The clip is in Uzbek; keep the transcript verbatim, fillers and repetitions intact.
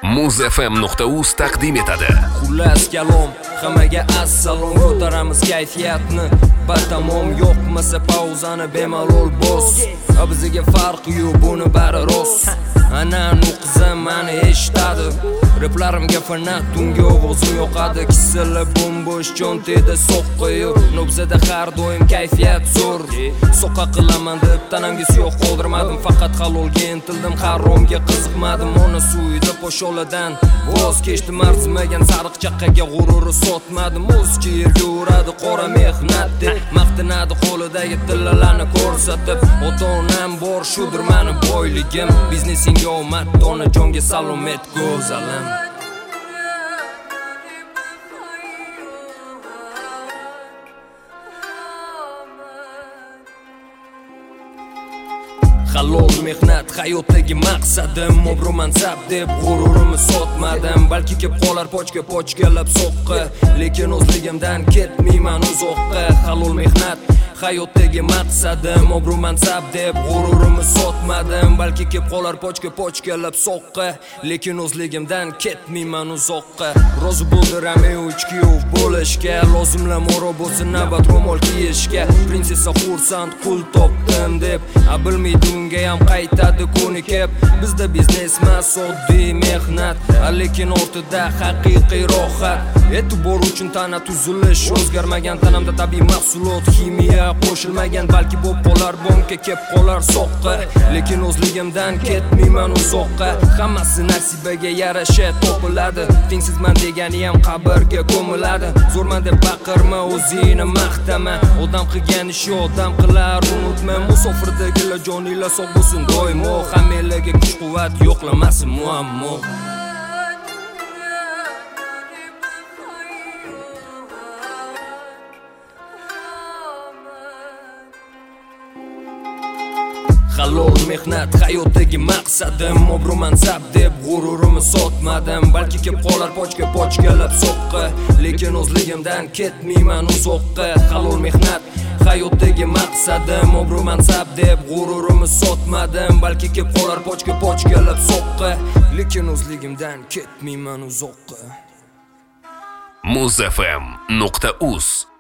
muz f m nuqta uz taqdim etadi. Xullas kalom, hammaga assalom, ko'taramiz kayfiyatni. Batamom yo'qmasa pauzani bemalol bos. Bizga farqi yo'q, buni bari rost. Ana nuqzam mani eshitadi. Replarimga fanat, unga ovozim yoqadi. Kisili bombosh cho'nteda so'qqiyo. Nobzada har doim kayfiyat zo'r. So'qqa qilaman deb tanamga suyoq qoldirmadim. Faqat halolga intildim, haromga qiziqmadim. Ona suvida posholadan voz kechdim, arzimagan sariq chaqqaga g'ururi sotmadim. O'zcha yerga uradi qora mehnat deb maqtanadi qo'lidagi tillalarni ko'rsatib. Ota-onam bor, shudir mani boyligim. Biznesingga omad, onajonga salom et go'zalim. Halol mehnat hayotdagi maqsadim, obro' mansab deb g'ururimni sotmadim. Balki kelib qolar pochka pochkalab so'qqa, lekin o'zligimdan ketmayman uzoqqa. Halol mehnat hayotdagi maqsadim, obro' mansab deb g'ururimni sotmadim. Balki kelib qolar pochka pochkalab so'qqa, lekin o'zligimdan ketmayman uzoqqa. Rozi bo'ldiram uchkiyov bo'lishga, lozimla moro bo'lsin navbat ro'mol kiyishga. Prinsessa xursand qul topdim deb, a bilmaydi unga ham qaytadi ko'nikib. Bizda biznes emas, oddiy mehnat, lekin ortida haqiqiy rohat. E'tibor uchun tana tuzilish, o'zgarmagan tanamda tabiiy mahsulot, ximiya qo'shilmagan. Balki bo'p qolar bonka, kep qolar soqqa, lekin o'zligimdan ketmayman uzoqqa. Hammasi nasibaga yarasha topiladi, tengsizman degani ham qabrga ko'miladi. Zo'rman deb baqirma, o'zingni maqtama. Odam qilgan ish odam qilar, unutma. Musofirdagilar joninglar sog' bo'lsin doimo, hammalarga kuch-quvvat yo'qlamasin muammo. Halol mehnat hayotdagi maqsadim, obro' mansab deb g'ururimni sotmadim. Balki kelib qolar pochka pochkalab so'qqa, lekin o'zligimdan ketmayman uzoqqa. Halol mehnat hayotdagi maqsadim, obro' mansab deb g'ururimni sotmadim. Balki kelib qolar pochka pochkalab so'qqa, lekin o'zligimdan ketmayman uzoqqa. muz f m nuqta uz